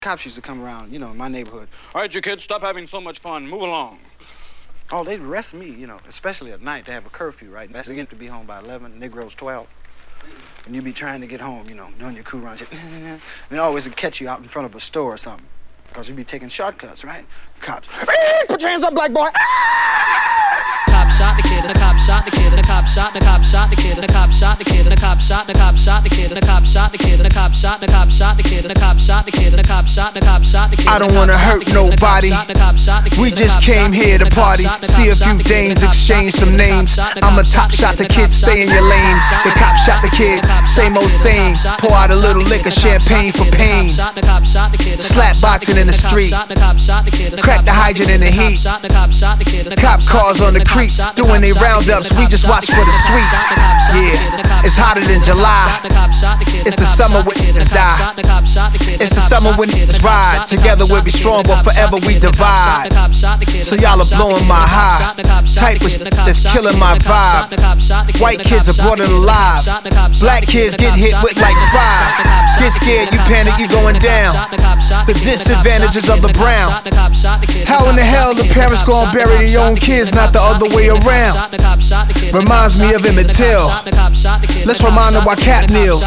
Cops used to come around, in my neighborhood. All right, you kids, stop having so much fun. Move along. Oh, they'd arrest me, especially at night. They have a curfew, right? They get to be home by 11, Negroes 12. And you be trying to get home, doing your cool runs. And they always would catch you out in front of a store or something. Because you'd be taking shortcuts, right? Cops. Put your hands up, black boy. Cop shot the kid, the cop shot the kid, the cop shot the cop shot the kid, the cop shot the kid, the cop shot the cop shot the kid, the cop shot the kid, the cop shot the cop shot the kid, the cop shot the kid, the cop shot the cop shot the kid. I don't wanna hurt nobody. We just came here to party, see a few dames, exchange some names. I'm a top shot the kid, stay in your lane. The cop shot the kid, same old same. Pour out a little liquor, champagne for pain. Slap boxing in the street, crack the hydrant in the heat. Cop cars on the creek, doing they roundups, we just watch for the sweet. Yeah, it's hotter than July. It's the summer when niggas die. It's the summer when niggas ride. Together we'll be strong, but forever we divide. So y'all are blowing my high. Type of shit that's killing my vibe. White kids are brought it alive. Black kids get hit with like 5. Get scared, you panic, you going down. The disadvantages of the brown. How in the hell the parents gonna bury their own kids, not the other way around? Reminds me of Emmett Till. Let's remind them why Cap kneels.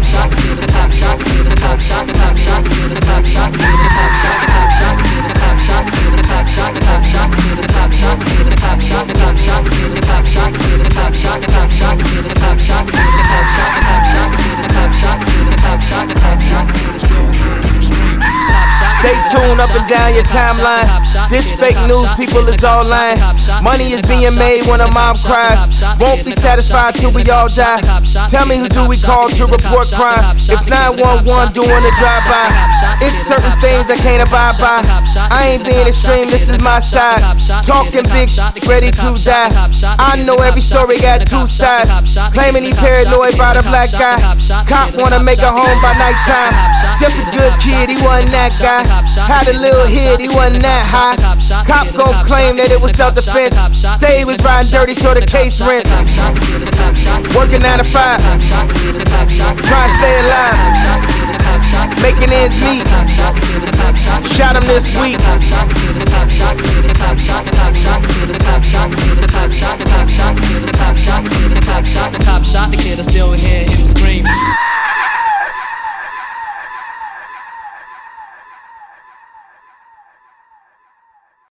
Stay tuned up and down your timeline. This fake news, people is all lying. Money is being made when a mom cries. Won't be satisfied till we all die. Tell me who do we call to report crime? If 911 doing a drive-by, it's certain things I can't abide by. I ain't being extreme, this is my side. Talking big shit, ready to die. I know every story got two sides. Claiming he paranoid by the black guy. Cop wanna make a home by nighttime. Just a good kid, he wasn't that guy. Had a little hit, he wasn't that high. Cop gon' claim that it was self-defense. Say he was riding dirty so the case rents. Working 9 to 5, trying to stay alive, making ends meet. Shot him this week.